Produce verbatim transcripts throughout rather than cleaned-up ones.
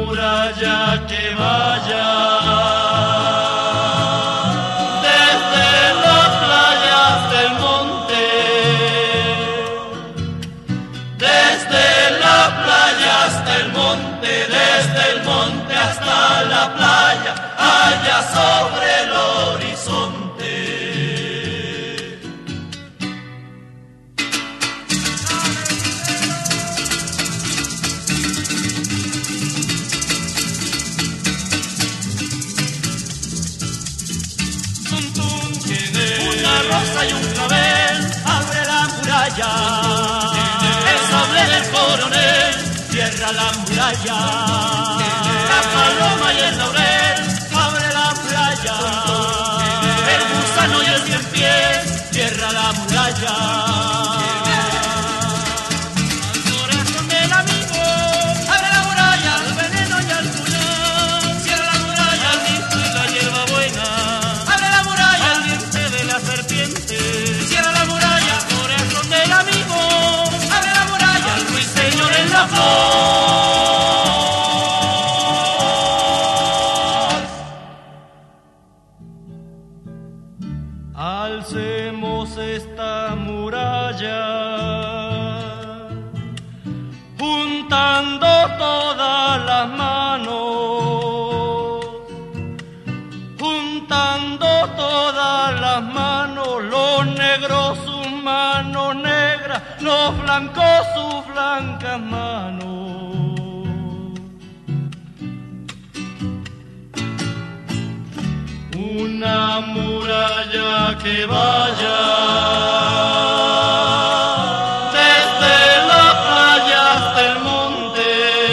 muralla que vaya sobre el horizonte. Una rosa y un clavel abre la muralla. El sable del coronel cierra la muralla. La paloma y el laurel el gusano y el cien pies cierra la muralla. Al corazón del amigo abre la muralla, al veneno y al puñal. Cierra la muralla, al disco y la hierba buena. Abre la muralla, al diente de la serpiente. Cierra la muralla, al corazón del amigo abre la muralla, al ruiseñor en la flor. Alcemos esta muralla, juntando todas las manos, juntando todas las manos, los negros sus manos negras, los blancos sus blancas manos. Una muralla que vaya desde la playa hasta el monte,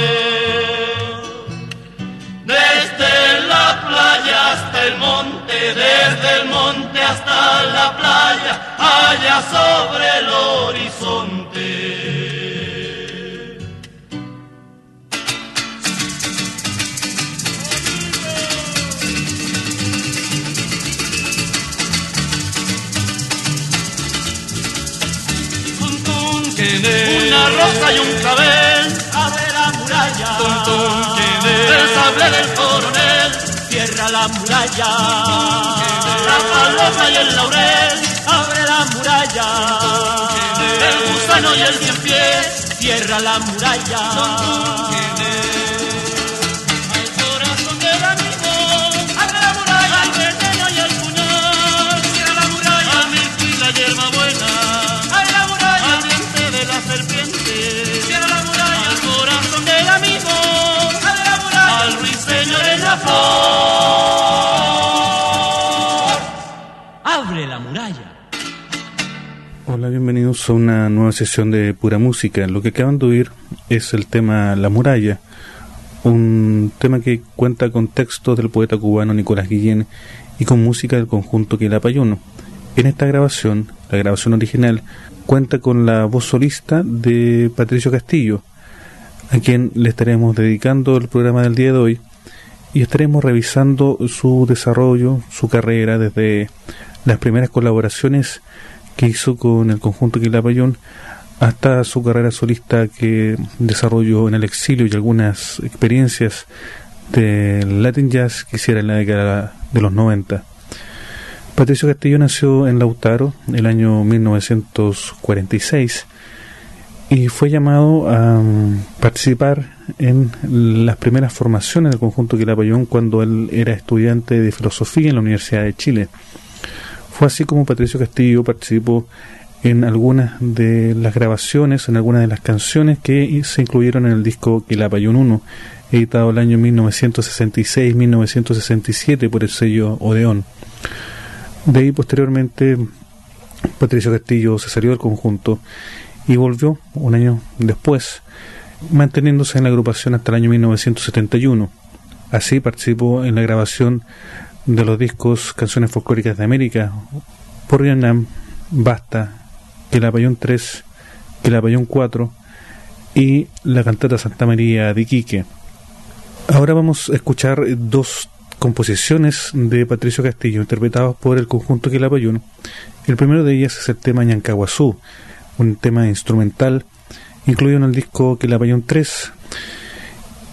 desde la playa hasta el monte, desde el monte hasta la playa, allá sobre el horizonte. Una rosa y un clavel abre la muralla. El sable del coronel cierra la muralla. La paloma y el laurel abre la muralla. El gusano y el cien pies cierra la muralla. Al corazón del amigo abre la muralla. Al veneno y el puñal cierra la muralla. Al mirto y la hierba buena abre la muralla. Al diente de la serpiente cierra la muralla. Al corazón del amigo abre la muralla. Al ruiseñor en la flor abre la muralla. Hola, bienvenidos a una nueva sesión de Pura Música. Lo que acaban de oír es el tema La Muralla, un tema que cuenta con textos del poeta cubano Nicolás Guillén y con música del conjunto Quilapayún. En esta grabación, la grabación original, cuenta con la voz solista de Patricio Castillo, a quien le estaremos dedicando el programa del día de hoy y estaremos revisando su desarrollo, su carrera desde las primeras colaboraciones que hizo con el conjunto Quilapayún hasta su carrera solista que desarrolló en el exilio y algunas experiencias del Latin Jazz que hiciera en la década de los noventa. Patricio Castillo nació en Lautaro el año mil novecientos cuarenta y seis y fue llamado a participar en las primeras formaciones del conjunto Quilapayún cuando él era estudiante de filosofía en la Universidad de Chile. Fue así como Patricio Castillo participó en algunas de las grabaciones, en algunas de las canciones que se incluyeron en el disco Quilapayún uno, editado el año mil novecientos sesenta y seis a mil novecientos sesenta y siete por el sello Odeón. De ahí posteriormente Patricio Castillo se salió del conjunto y volvió un año después, manteniéndose en la agrupación hasta el año mil novecientos setenta y uno. Así participó en la grabación de los discos Canciones Folclóricas de América, Por Vietnam, Basta, Quilapayún tres, Quilapayún cuatro y la cantata Santa María de Iquique. Ahora vamos a escuchar dos composiciones de Patricio Castillo interpretadas por el conjunto Quilapayún. El primero de ellas es el tema Ñancahuazú, un tema instrumental incluido en el disco Quilapayún tres,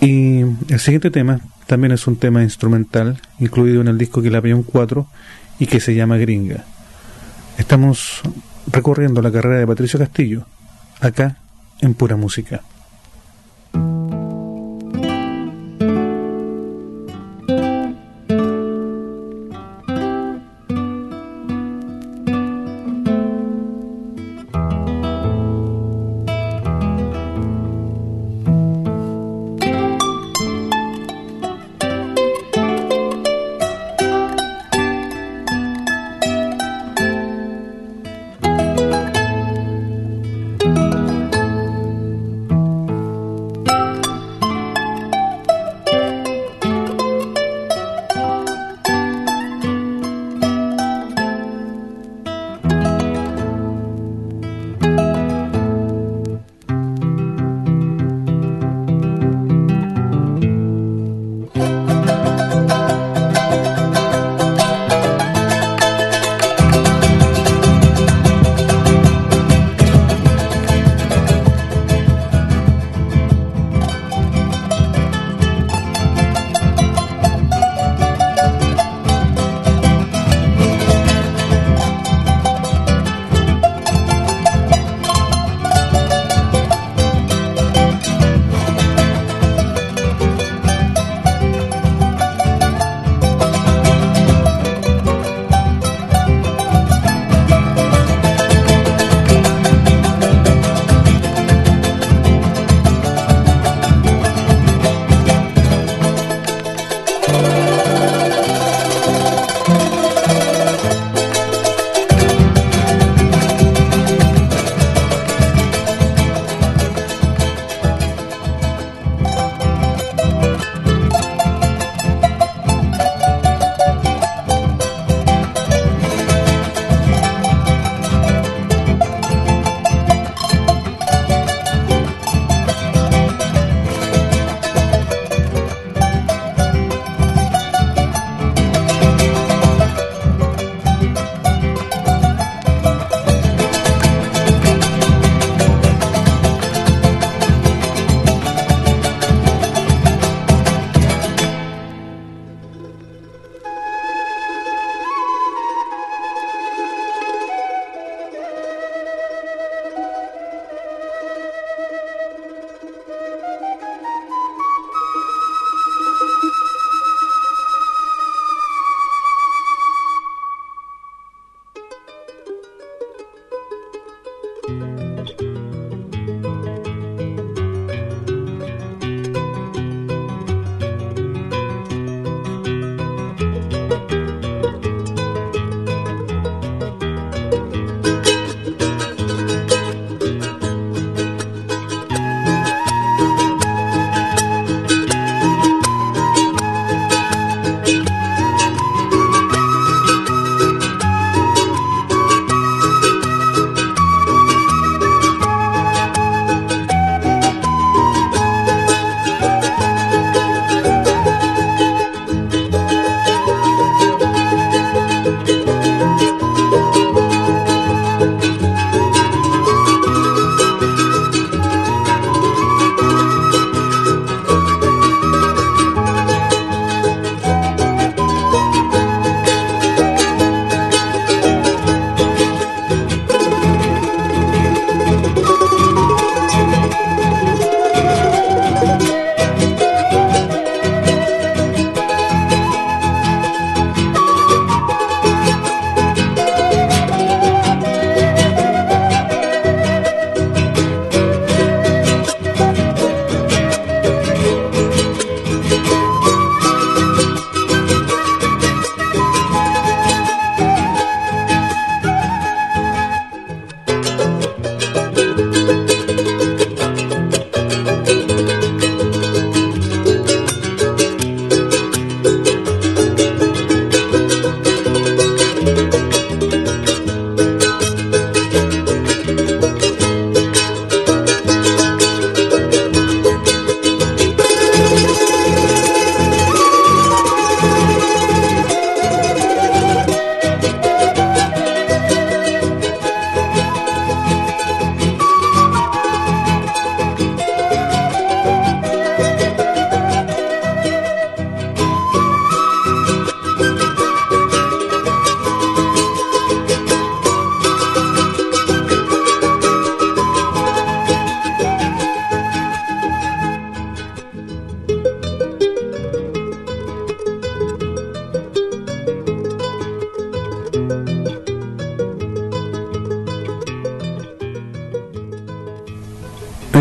Y el siguiente tema también es un tema instrumental incluido en el disco que la un cuatro y que se llama Gringa. Estamos recorriendo la carrera de Patricio Castillo acá en Pura Música.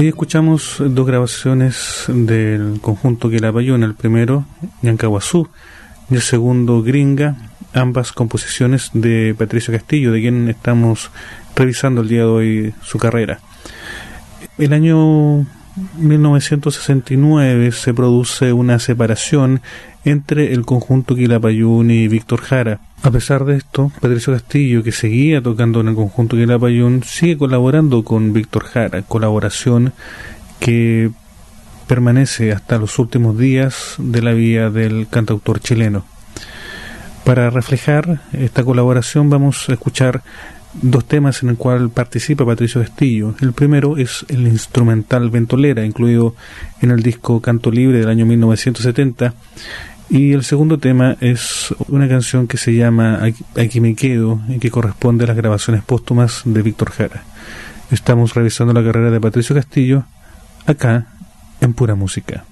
Ahí escuchamos dos grabaciones del conjunto Quilapayún, el primero Ñancahuazú y el segundo Gringa, ambas composiciones de Patricio Castillo, de quien estamos revisando el día de hoy su carrera. El año mil novecientos sesenta y nueve se produce una separación entre el conjunto Quilapayún y Víctor Jara. A pesar de esto, Patricio Castillo, que seguía tocando en el conjunto Quilapayún, sigue colaborando con Víctor Jara, colaboración que permanece hasta los últimos días de la vida del cantautor chileno. Para reflejar esta colaboración vamos a escuchar dos temas en el cual participa Patricio Castillo. El primero es el instrumental Ventolera, incluido en el disco Canto Libre del año mil novecientos setenta, y el segundo tema es una canción que se llama Aquí, Aquí me quedo, y que corresponde a las grabaciones póstumas de Víctor Jara. Estamos revisando la carrera de Patricio Castillo acá en Pura Música.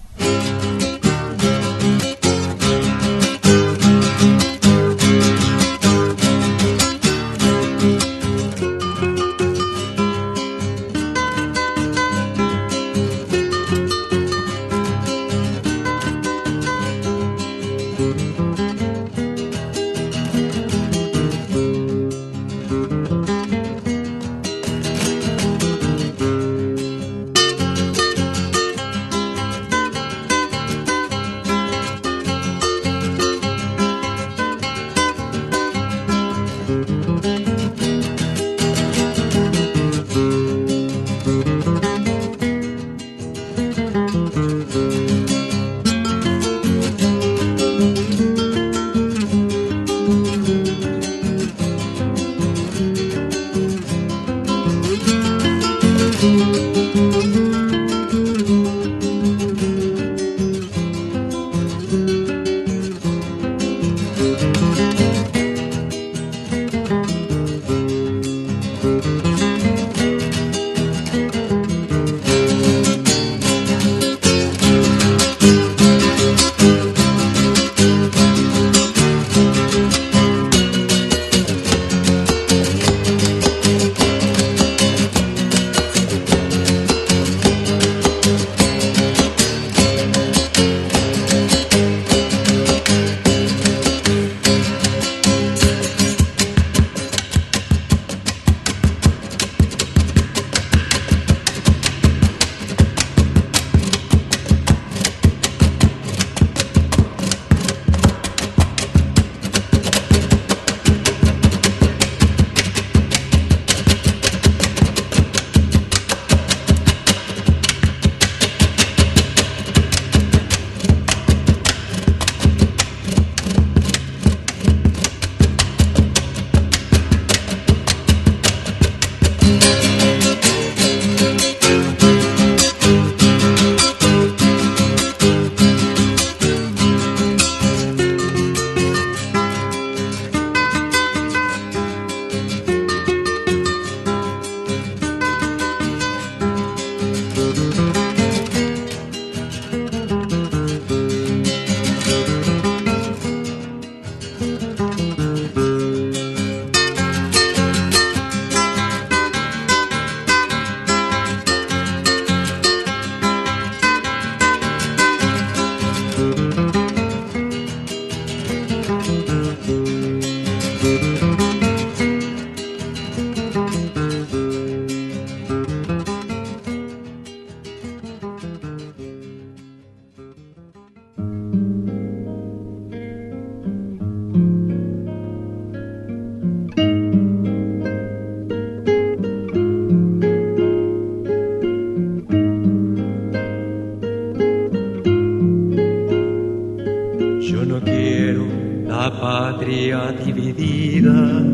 patria dividida,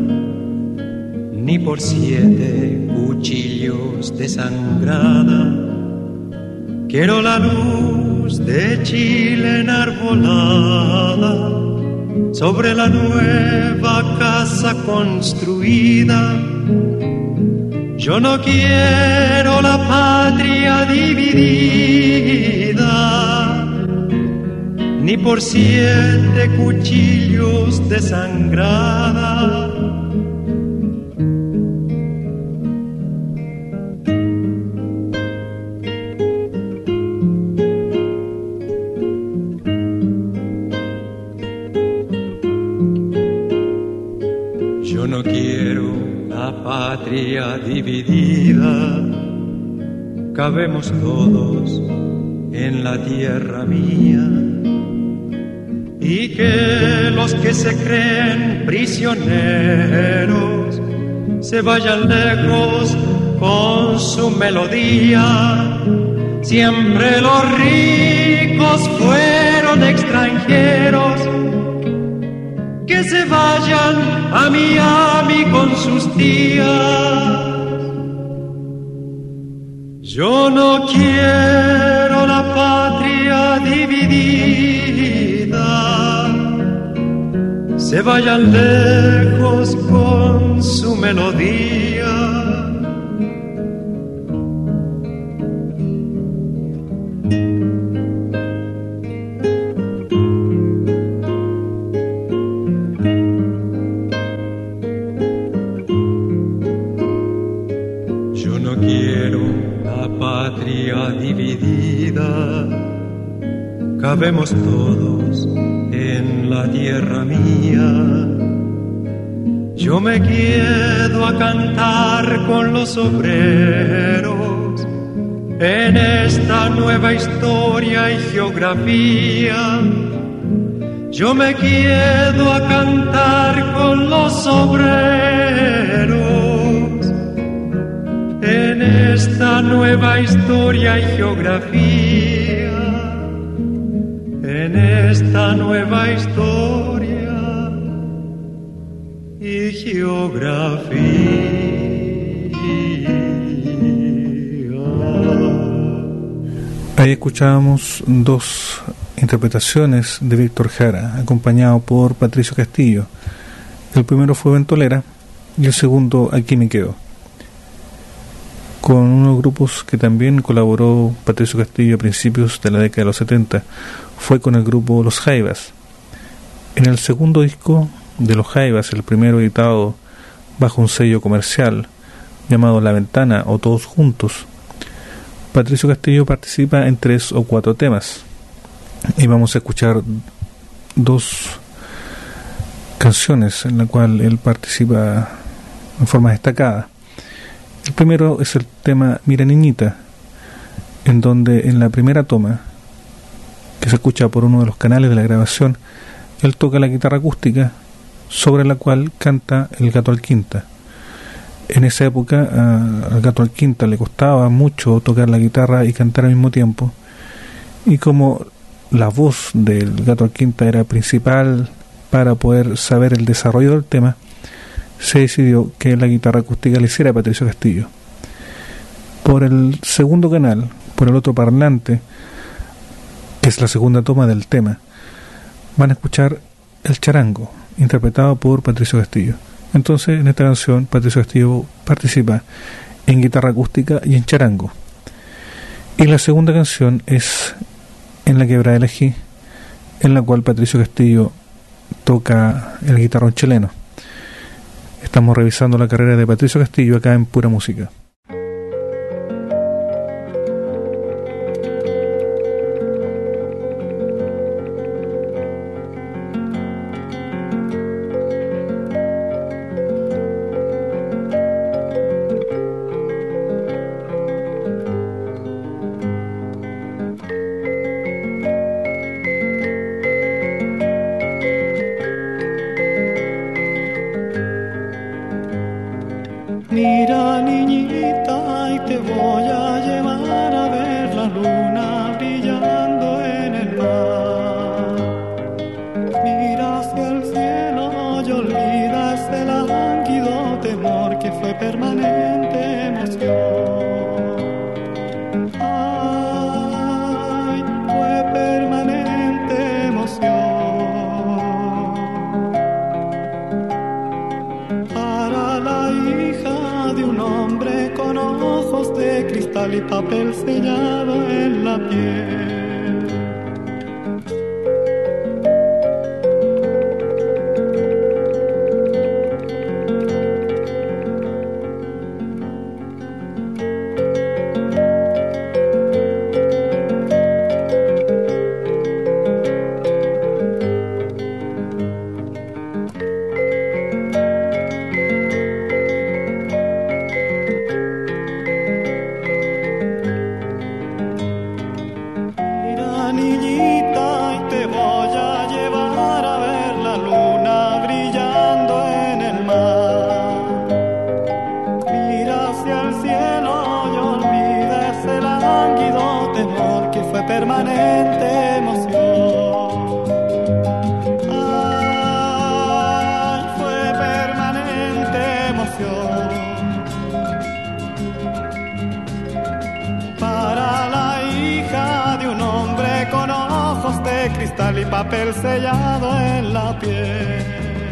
ni por siete cuchillos desangrada. Quiero la luz de Chile enarbolada sobre la nueva casa construida. Yo no quiero la patria dividida, ni por siete cuchillos desangrada. patria dividida, cabemos todos en la tierra mía, y que los que se creen prisioneros se vayan lejos con su melodía. Siempre los ricos fueron extranjeros, que se vayan a Miami con sus tías. Yo no quiero la patria dividida, se vayan lejos con su melodía. Cabemos todos en la tierra mía. Yo me quedo a cantar con los obreros en esta nueva historia y geografía. Yo me quedo a cantar con los obreros en esta nueva historia y geografía. En esta nueva historia y geografía. Ahí escuchábamos dos interpretaciones de Víctor Jara, acompañado por Patricio Castillo. El primero fue Ventolera y el segundo Aquí me quedo, con unos grupos que también colaboró Patricio Castillo a principios de la década de los setenta. Fue con el grupo Los Jaivas. En el segundo disco de Los Jaivas, el primero editado bajo un sello comercial llamado La Ventana o Todos Juntos, Patricio Castillo participa en tres o cuatro temas, y vamos a escuchar dos canciones en la cual él participa en forma destacada. El primero es el tema Mira Niñita, en donde en la primera toma, que se escucha por uno de los canales de la grabación, él toca la guitarra acústica, sobre la cual canta el Gato Alquinta. En esa época uh, al Gato Alquinta le costaba mucho tocar la guitarra y cantar al mismo tiempo, y como la voz del Gato Alquinta era principal para poder saber el desarrollo del tema, se decidió que la guitarra acústica le hiciera a Patricio Castillo. Por el segundo canal, por el otro parlante, que es la segunda toma del tema, van a escuchar El Charango, interpretado por Patricio Castillo. Entonces, en esta canción, Patricio Castillo participa en guitarra acústica y en charango. Y la segunda canción es En la Quebrada del Ají, en la cual Patricio Castillo toca el guitarrón chileno. Estamos revisando la carrera de Patricio Castillo acá en Pura Música. Mira, niñita, y te voy a llevar a ver la luna brillando en el mar. Mira hacia el cielo y olvida ese lánguido temor que fue permanente emoción. Ay, fue permanente emoción. Para la hija de un hombre con ojos de cristal y papel sellado en la piel. permanente emoción. Ay, fue permanente emoción. Para la hija de un hombre con ojos de cristal y papel sellado en la piel.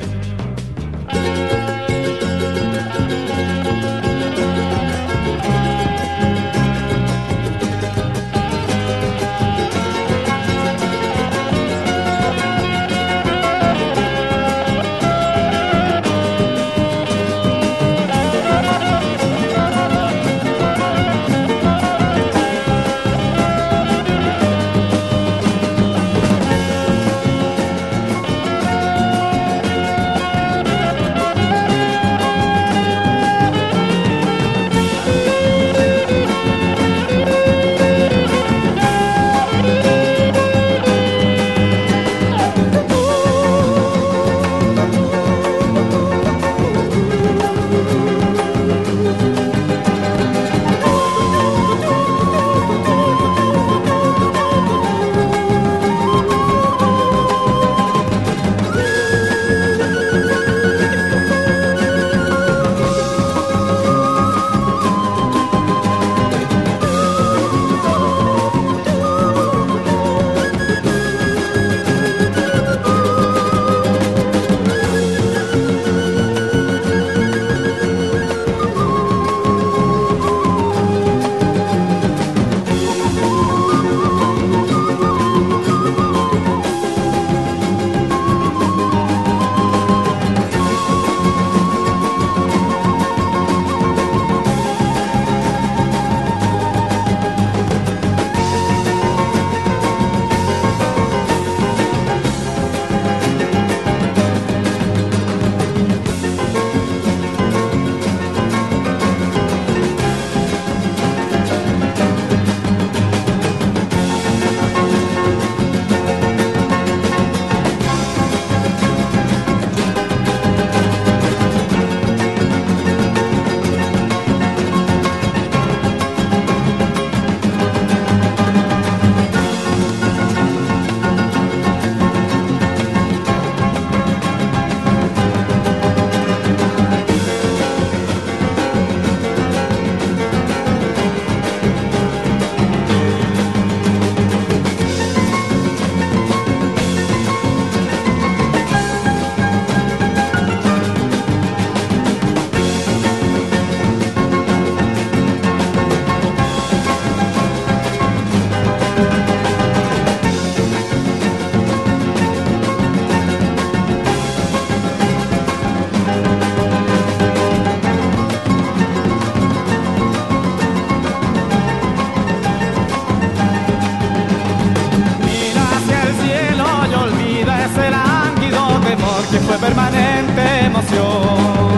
Que fue permanente emoción.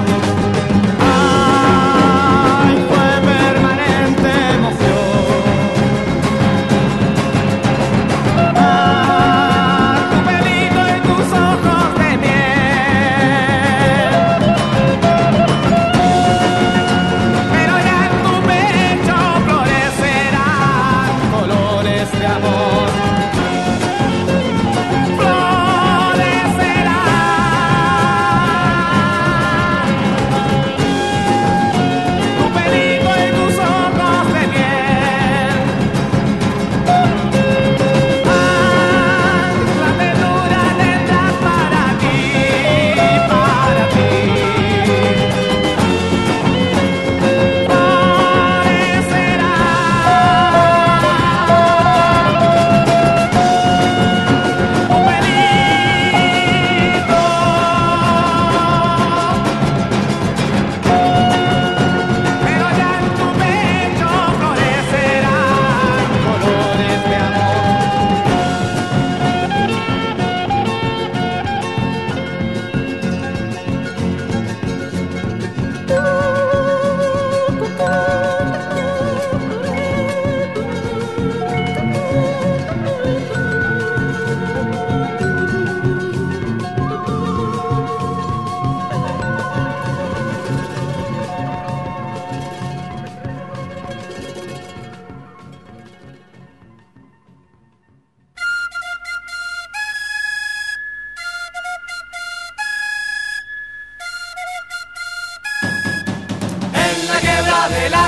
Ay, fue permanente emoción. Ah, tu pelito y tus ojos de miel. Pero ya en tu pecho florecerán colores de amor.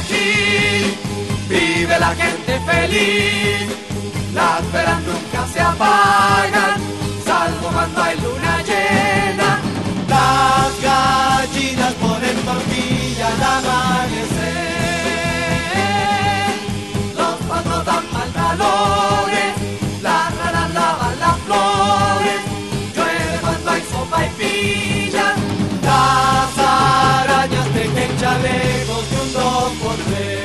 aquí vive la gente feliz. Las velas nunca se apagan, salvo cuando hay luna llena. Las gallinas ponen tortilla al amanecer. Los patos dan pantalones, las ranas lavan las flores. Llueve cuando hay sopa y piña. Las arañas tejen chalecos de un dos por tres.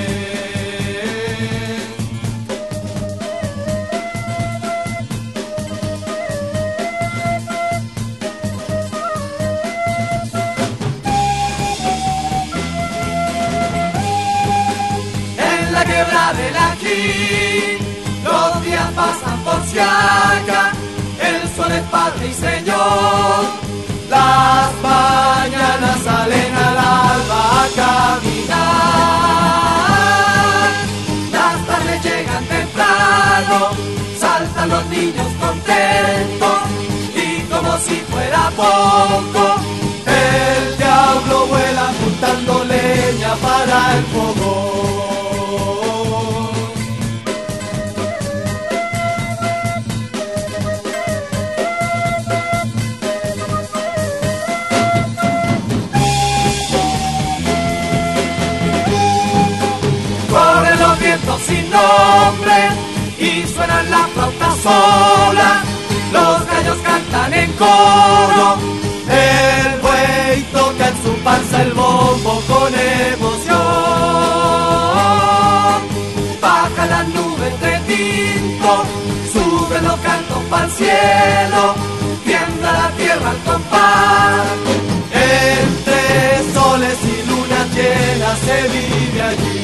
Quebra del aquí, los días pasan por Siaca, el sol es padre y señor. Las mañanas salen al alba a caminar, las tardes llegan temprano, saltan los niños contentos, y como si fuera poco, el diablo vuela juntando leña para el fogón. Sin nombre y suenan las flautas solas, los gallos cantan en coro, el buey toca en su panza el bombo con emoción. Baja las nubes de tinto, suben los cantos pa'l cielo, tiembla la tierra al compás, entre soles y lunas llenas se vive allí.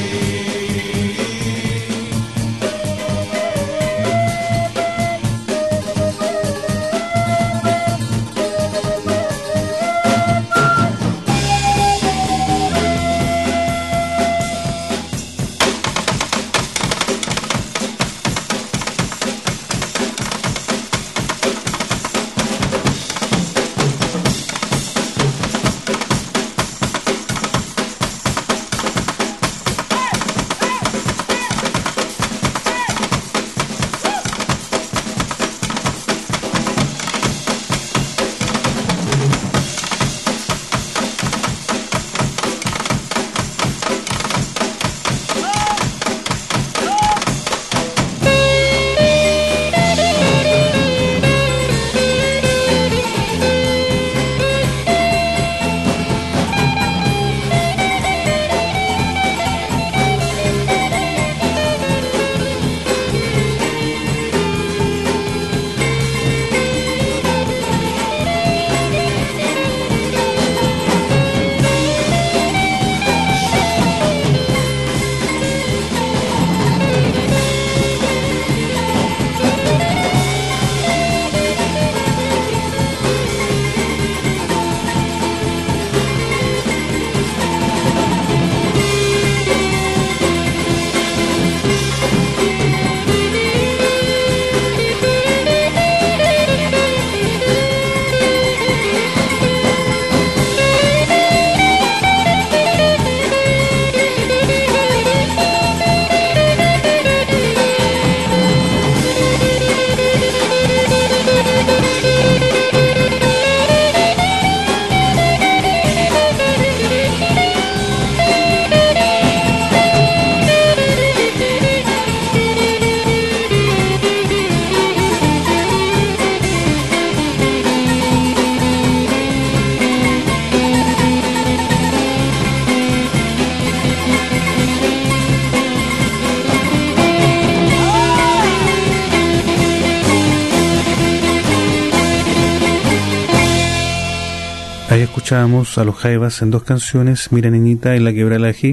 Ahí escuchábamos a los Jaivas en dos canciones, Mira Niñita y La Quebra del Ají,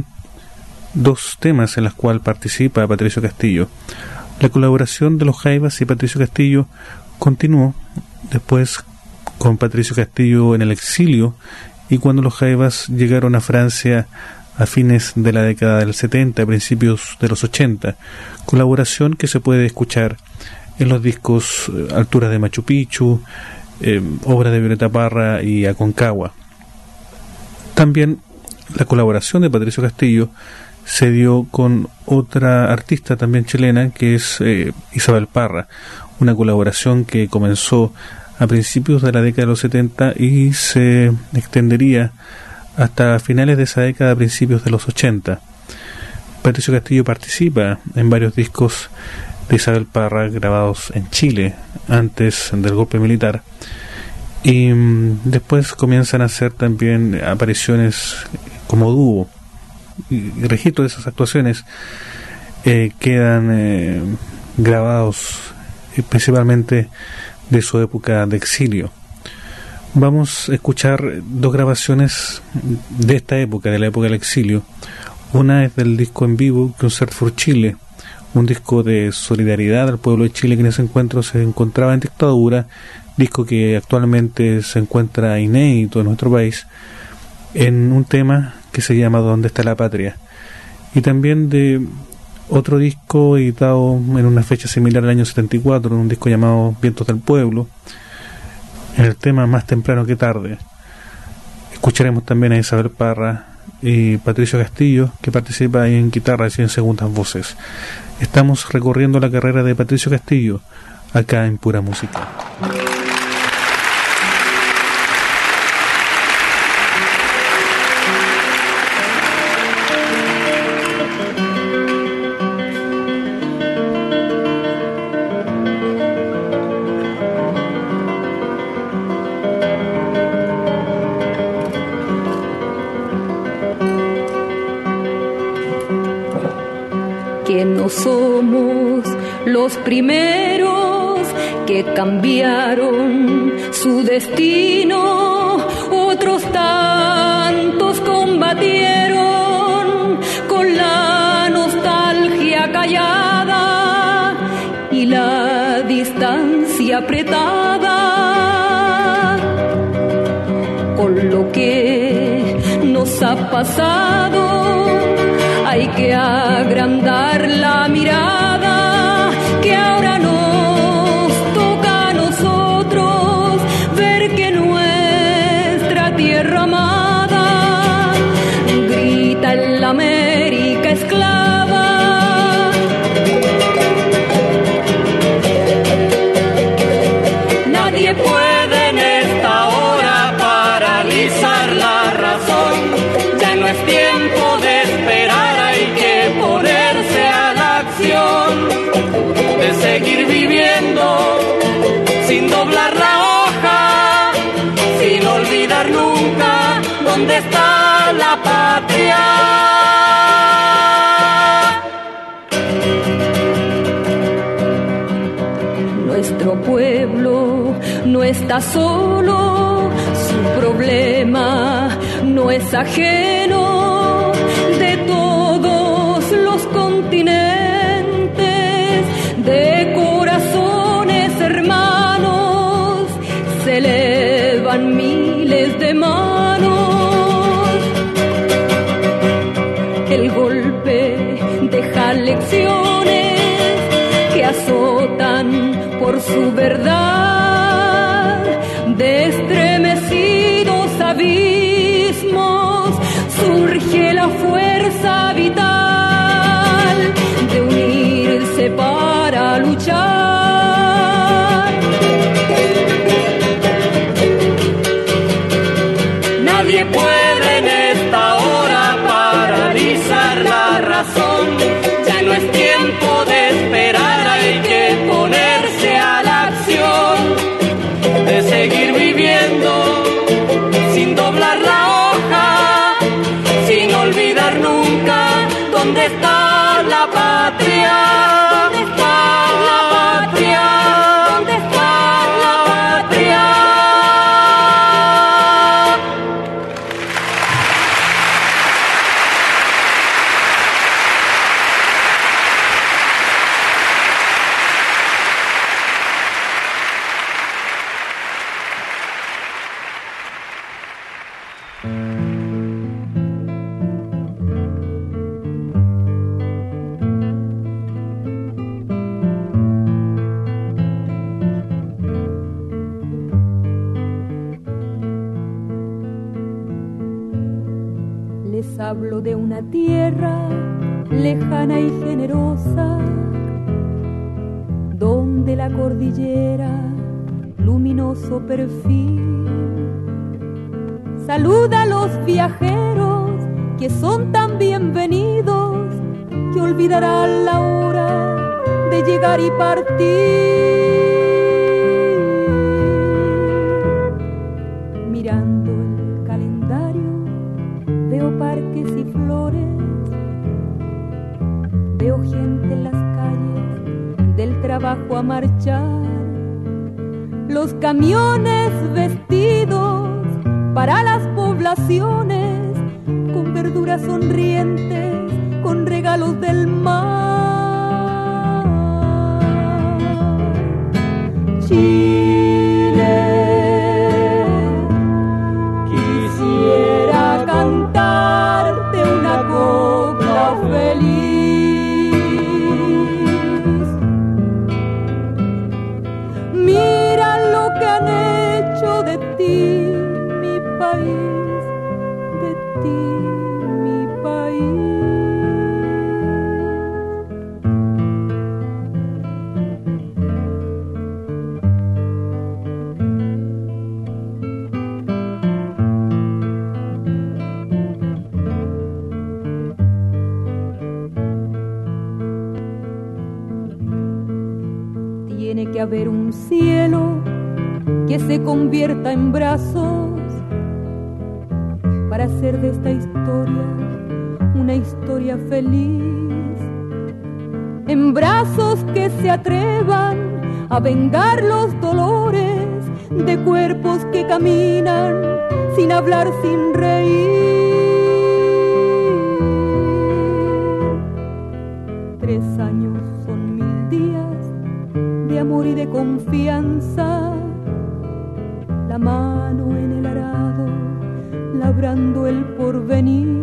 dos temas en los cuales participa Patricio Castillo. La colaboración de los Jaivas y Patricio Castillo continuó después con Patricio Castillo en el exilio y cuando los Jaivas llegaron a Francia a fines de la década del setenta, a principios de los ochenta, colaboración que se puede escuchar en los discos eh, Alturas de Machu Picchu, eh, Obras de Violeta Parra y Aconcagua. También la colaboración de Patricio Castillo se dio con otra artista también chilena, que es eh, Isabel Parra, una colaboración que comenzó a principios de la década de los setenta y se extendería hasta finales de esa década, a principios de los ochenta. Patricio Castillo participa en varios discos de Isabel Parra grabados en Chile antes del golpe militar, y mmm, después comienzan a hacer también apariciones como dúo, y registros de esas actuaciones eh, quedan eh, grabados eh, principalmente de su época de exilio. Vamos a escuchar dos grabaciones de esta época, de la época del exilio. Una es del disco en vivo Concert for Chile, un disco de solidaridad al pueblo de Chile que en ese encuentro se encontraba en dictadura, disco que actualmente se encuentra inédito en nuestro país, en un tema que se llama ¿Dónde está la patria? Y también de otro disco editado en una fecha similar al año setenta y cuatro, un disco llamado Vientos del Pueblo, en el tema Más temprano que tarde. Escucharemos también a Isabel Parra y Patricio Castillo, que participa en guitarras y en segundas voces. Estamos recorriendo la carrera de Patricio Castillo acá en Pura Música. Que no somos los primeros que cambiaron su destino, otros tantos combatieron con la nostalgia callada y la distancia apretada. Con lo que nos ha pasado hay que agrandar la mirada, que ahora nos toca a nosotros ver que nuestra tierra amada grita en la América esclava. Nadie puede en esta hora paralizar la razón, ya no es tiempo de esperar, ponerse a la acción, de seguir viviendo sin doblar la hoja, sin olvidar nunca dónde está la patria. Nuestro pueblo no está solo, su problema no es ajeno, de todos los continentes, de corazones hermanos, se elevan miles de manos. El golpe deja lecciones que azotan por su verdad, de estremecidos abismos surge la fuerza vital de unirse para luchar. Nadie puede en esta hora paralizar la razón, ya no es tiempo de esperar, hay que ponerse a la acción, de seguir viviendo sin doblar la hoja, sin olvidar nunca dónde está la patria, dónde está la patria. Les hablo de una tierra lejana y generosa, donde la cordillera, luminoso perfil, saluda a los viajeros que son tan bienvenidos, que olvidarán la hora de llegar y partir. Mirando el calendario veo parques y flores, veo gente en las calles del trabajo a marchar, los camiones vestidos para las poblaciones, con verduras sonrientes, con regalos del mar. Chile, quisiera cantarte una copla feliz. Mira lo que han hecho de ti, mi país, de ti, mi país. Tiene que haber un cielo que se convierta en brazos para hacer de esta historia una historia feliz, en brazos que se atrevan a vengar los dolores de cuerpos que caminan sin hablar, sin reír. Tres años son mil días de amor y de confianza, la mano en el arado, labrando el porvenir.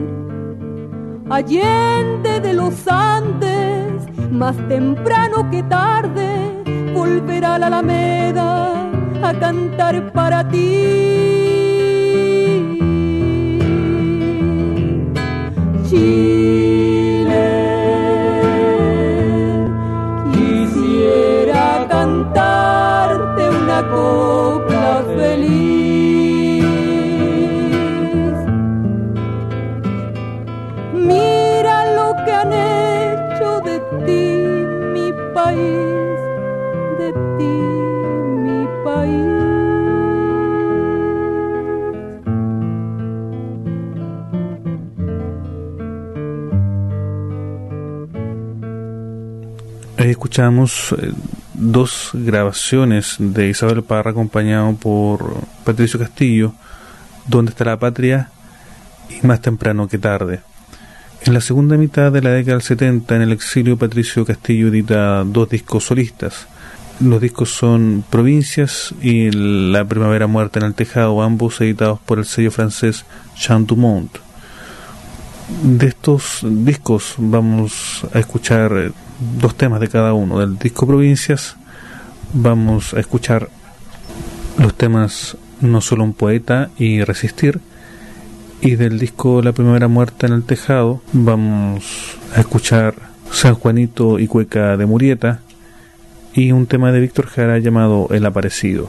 Allende de los Andes, más temprano que tarde, volverá a la Alameda a cantar para ti. Chile, quisiera cantarte una copla feliz. Mira lo que han hecho de ti, mi país, de ti, mi país. Ahí escuchamos eh, dos grabaciones de Isabel Parra acompañado por Patricio Castillo, ¿Dónde está la patria? Y Más temprano que tarde. En la segunda mitad de la década del setenta, en el exilio, Patricio Castillo edita dos discos solistas. Los discos son Provincias y La primavera muerta en el tejado, ambos editados por el sello francés Chant du Monde. De estos discos vamos a escuchar dos temas de cada uno. Del disco Provincias vamos a escuchar los temas No solo un poeta y Resistir, y del disco La primavera muerta en el tejado vamos a escuchar San Juanito y Cueca de Murieta y un tema de Víctor Jara llamado El Aparecido.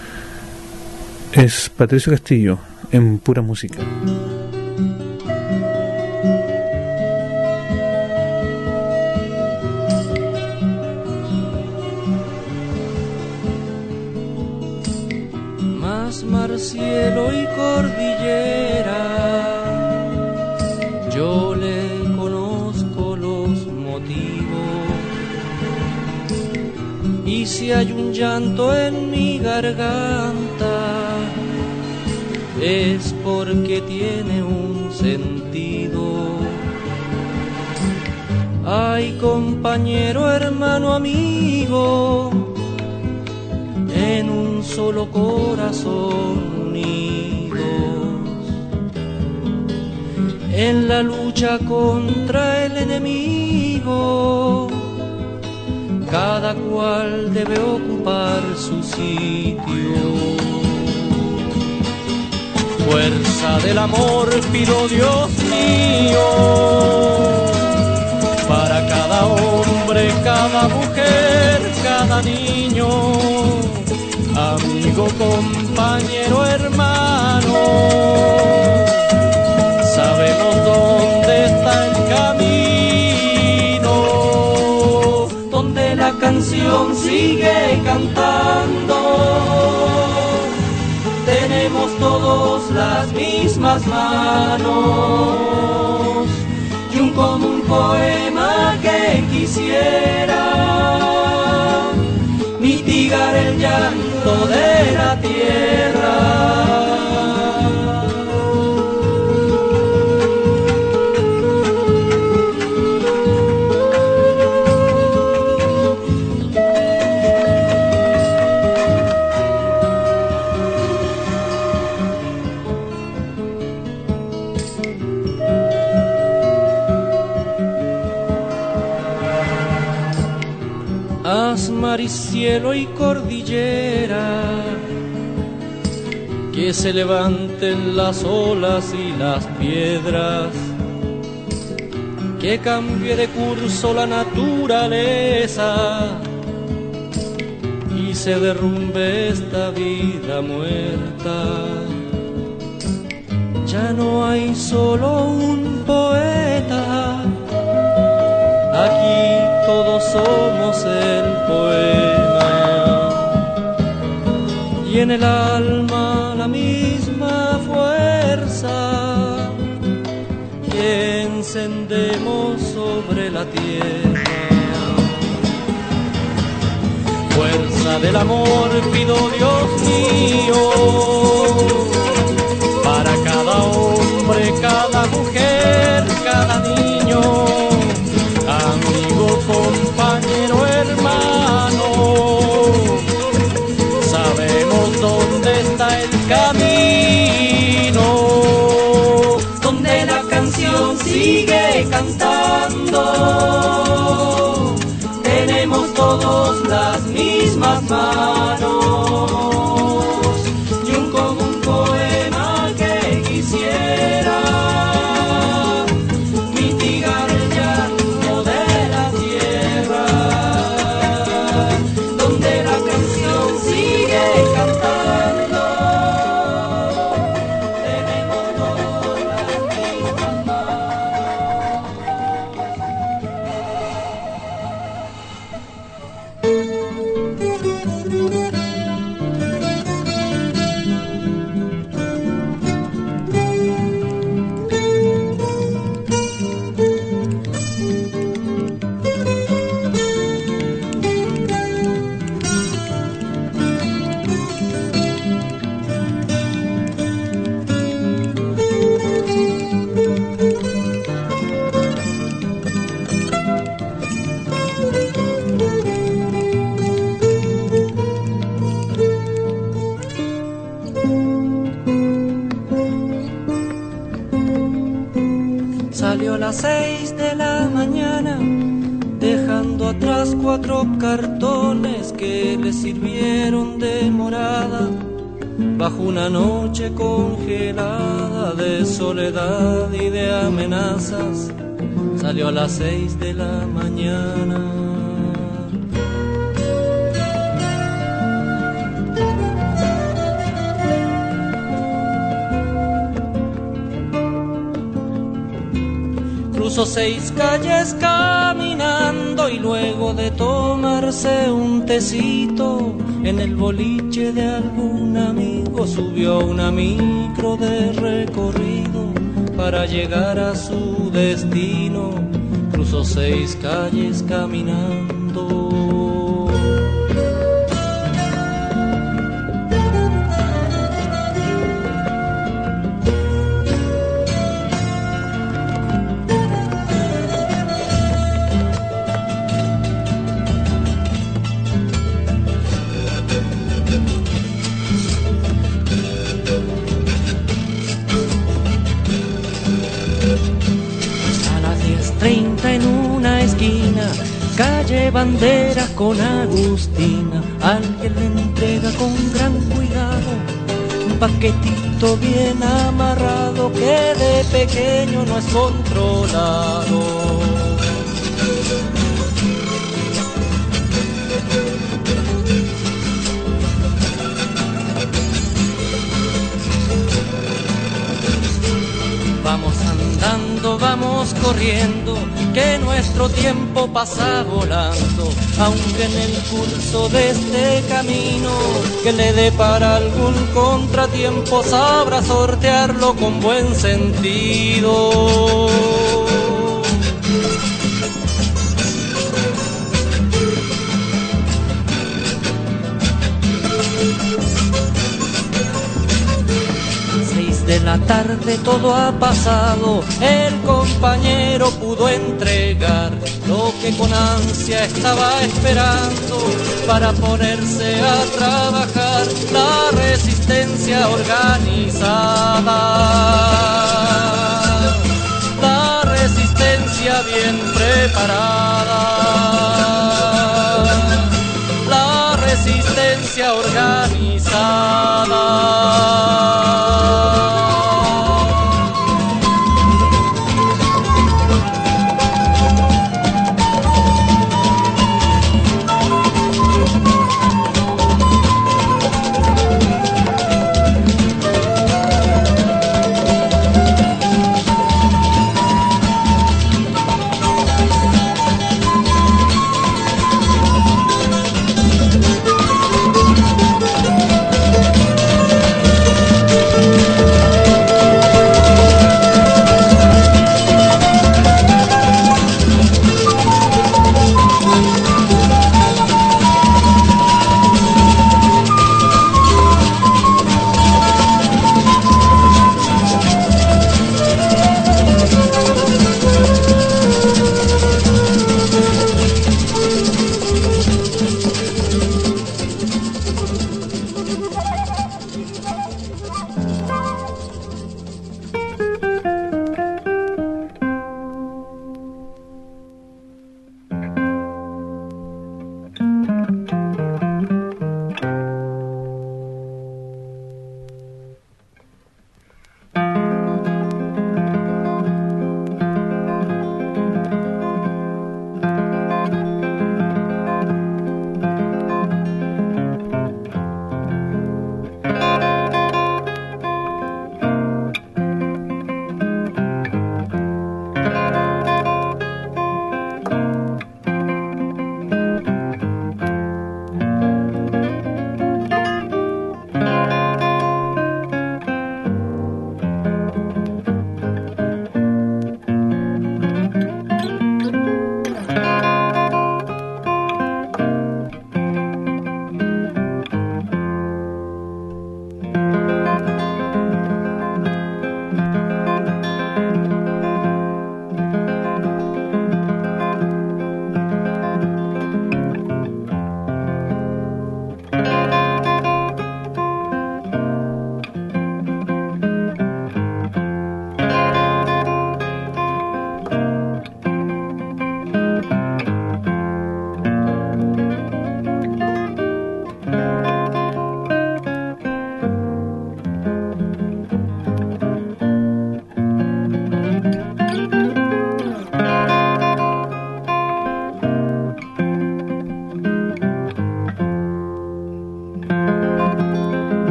Es Patricio Castillo en Pura Música. Mar, cielo y cordillera, yo le conozco los motivos, y si hay un llanto en mi garganta es porque tiene un sentido. Ay, compañero, hermano, amigo, en un solo corazón unidos, en la lucha contra el enemigo, cada cual debe ocupar su sitio. Fuerza del amor pido, Dios mío, para cada hombre, cada mujer, cada niño, amigo, compañero, hermano. Sabemos dónde está el camino, donde la canción sigue cantando. Tenemos todos las mismas manos y un común poema que quisiera mitigar el llanto de la tierra. Mar y cielo y cordillera, que se levanten las olas y las piedras, que cambie de curso la naturaleza y se derrumbe esta vida muerta. Ya no hay solo un poeta, aquí todos somos el poema, y en el alma la misma fuerza que encendemos sobre la tierra. Fuerza del amor pido, Dios mío, para cada hombre, cada mujer, cada niño, amigo, compañero, hermano. Sabemos dónde está el camino, donde la canción sigue cantando. Tenemos todos las mismas manos y un común poema que quisiera mitigar el llanto de la tierra, donde la canción sigue cantando. Tenemos todas las mismas Salió a las seis de la mañana, dejando atrás cuatro cartones que le sirvieron de morada, bajo una noche congelada de soledad y de amenazas. Salió a las seis de la mañana. Cruzó seis calles caminando y luego de tomarse un tecito en el boliche de algún amigo, subió una micro de recorrido para llegar a su destino. Cruzó seis calles caminando. treinta en una esquina, calle Bandera con Agustina, alguien le entrega con gran cuidado paquetito bien amarrado que de pequeño no es controlado. Vamos andando, vamos corriendo, que nuestro tiempo pasa volando, aunque en el curso de este camino que le depara algún contratiempo, sabrá sortearlo con buen sentido. De la tarde todo ha pasado, el compañero pudo entregar lo que con ansia estaba esperando para ponerse a trabajar, la resistencia organizada, la resistencia bien preparada, la resistencia organizada.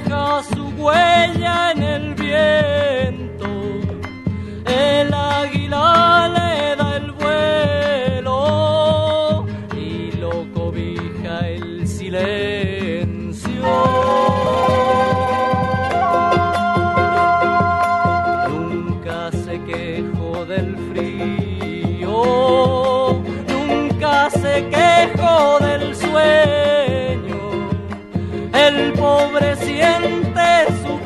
deja su huella en el viento, el águila le da el vuelo y lo cobija el silencio. Nunca se quejó del frío, nunca se quejó del sueño. El pobre siente su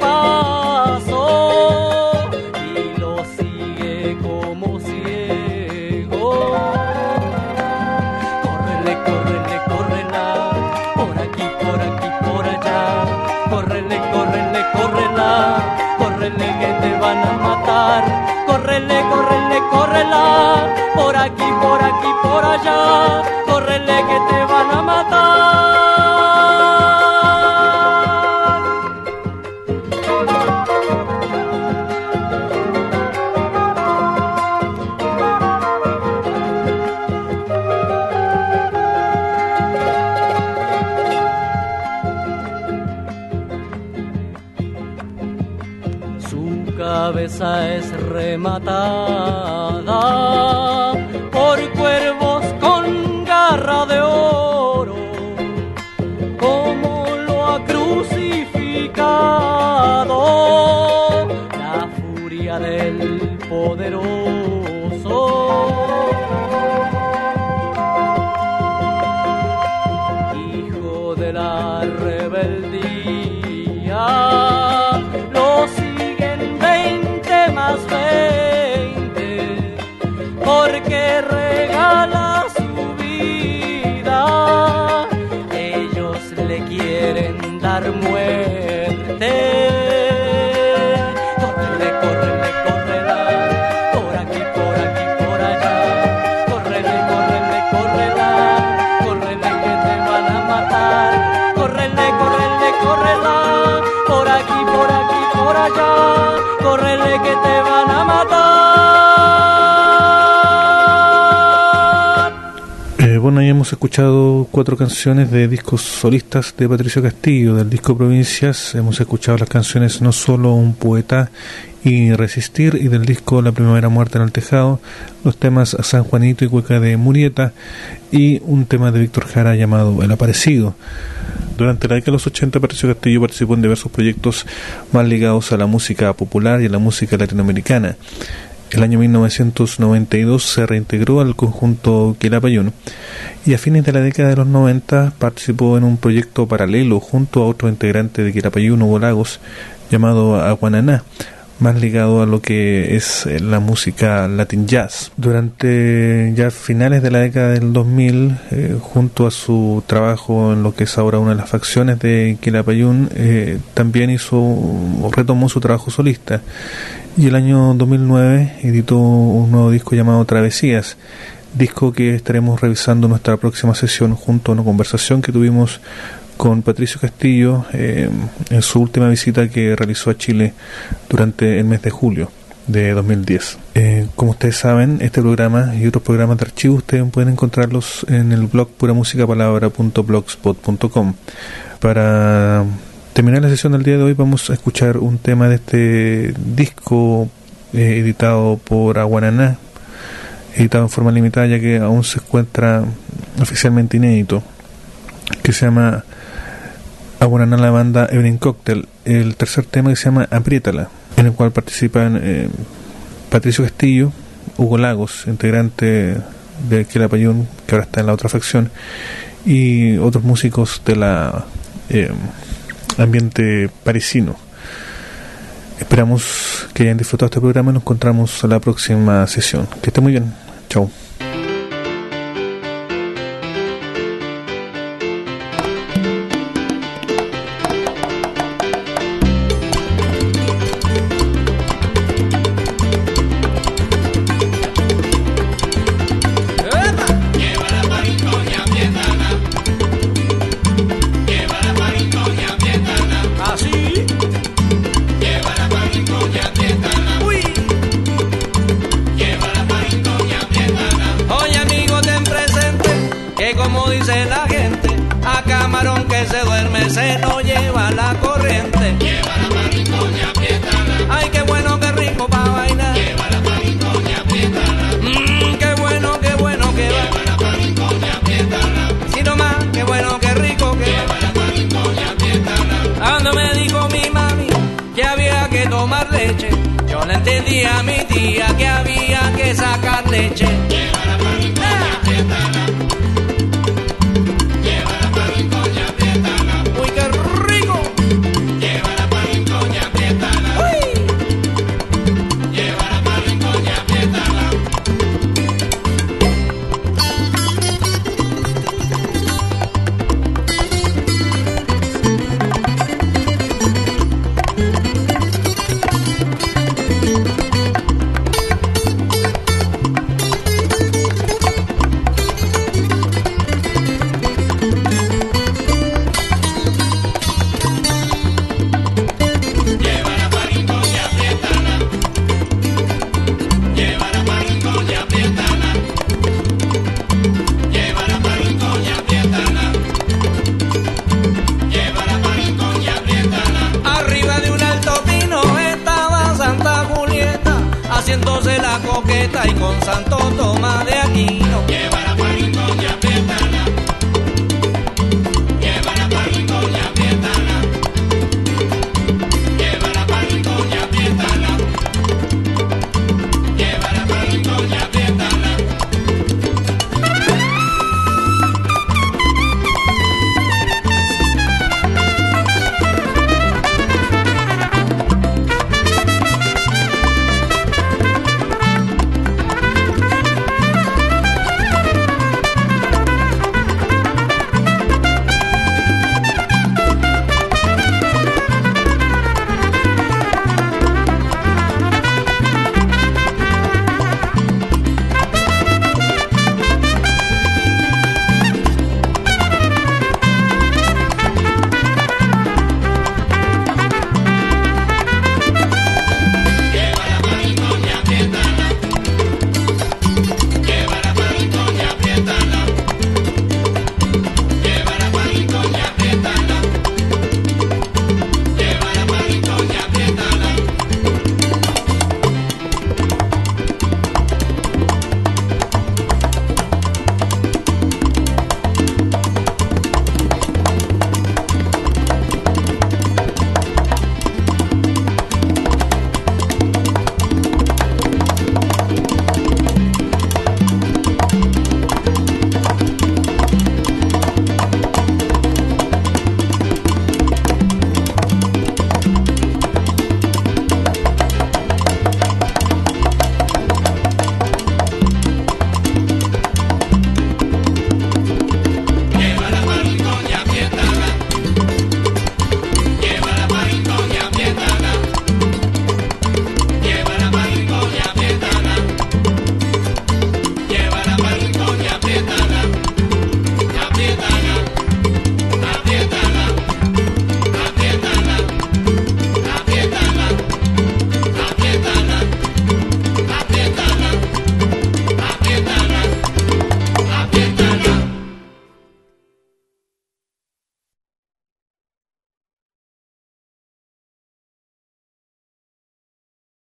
paso y lo sigue como ciego. Córrele, córrele, córrela, por aquí, por aquí, por allá. Córrele, córrele, córrela, córrele que te van a matar. Córrele, córrele, córrela, por aquí, por aquí, por allá. Córrele que te van a matar. Cabeza es rematada por cuervos con garra de oro, como lo ha crucificado la furia del poderoso. Hijo de la rebeldía, los más veinte, porque regala su vida, ellos le quieren dar muerte. Córrele, córrele, córrela, por aquí, por aquí, por allá. Córrele, córrele, córrela, córrele que te van a matar. Córrele, córrele, córrela, por aquí, por aquí, por allá. Córrele que te van a matar. Eh, bueno, ya hemos escuchado cuatro canciones de discos solistas de Patricio Castillo, del disco Provincias. Hemos escuchado las canciones No Solo un Poeta y Resistir, y del disco La Primavera Muerta en el Tejado, los temas San Juanito y Cueca de Murieta, y un tema de Víctor Jara llamado El Aparecido. Durante la década de los ochenta, Patricio Castillo participó en diversos proyectos más ligados a la música popular y a la música latinoamericana. El año mil novecientos noventa y dos se reintegró al conjunto Quilapayún y a fines de la década de los noventa participó en un proyecto paralelo junto a otro integrante de Quilapayún, Hugo Lagos, llamado Aguananá, más ligado a lo que es la música latin jazz. Durante ya finales de la década del dos mil, eh, junto a su trabajo en lo que es ahora una de las facciones de Quilapayún, eh, también hizo, retomó su trabajo solista, y el año dos mil nueve editó un nuevo disco llamado Travesías, disco que estaremos revisando en nuestra próxima sesión junto a una conversación que tuvimos con Patricio Castillo eh, en su última visita que realizó a Chile durante el mes de julio de dos mil diez. Eh, como ustedes saben, este programa y otros programas de archivo ustedes pueden encontrarlos en el blog pura música palabra punto blogspot punto com. Para terminar la sesión del día de hoy vamos a escuchar un tema de este disco eh, editado por Aguananá, editado en forma limitada ya que aún se encuentra oficialmente inédito, que se llama Aguananá la banda Evening Cocktail. El tercer tema que se llama Apriétala, en el cual participan eh, Patricio Castillo, Hugo Lagos, integrante de Quilapayún, que ahora está en la otra facción, y otros músicos de la eh, ambiente parisino. Esperamos que hayan disfrutado este programa y nos encontramos en la próxima sesión. Que esté muy bien. Chao. Lleva la marincoña, Llévala pa' rincón y apriétala. Ay, qué bueno, qué rico pa' bailar. Llévala pa' rincón y apriétala. Mmm, qué bueno, qué bueno que va. Llévala pa' rincón y apriétala. Si no más, qué bueno, qué rico que va. Llévala pa' rincón y apriétala. Cuando me dijo mi mami que había que tomar leche, yo le entendí a mi tía que había que sacar leche. Llévala pa' rincón y apriétala. Llévala pa' rincón y apriétala. Uy, qué rico. Llévala pa' rincón y apriétala. Uy. Llévala pa' rincón y apriétala. Llévala pa' rincón y apriétala. Llévala pa' rincón y apriétala. Llévala pa' rincón y apriétala. Llévala pa' rincón y apriétala. Arriba de un alto pino estaba Santa Julieta, haciéndose la coqueta y con Santo Tomás de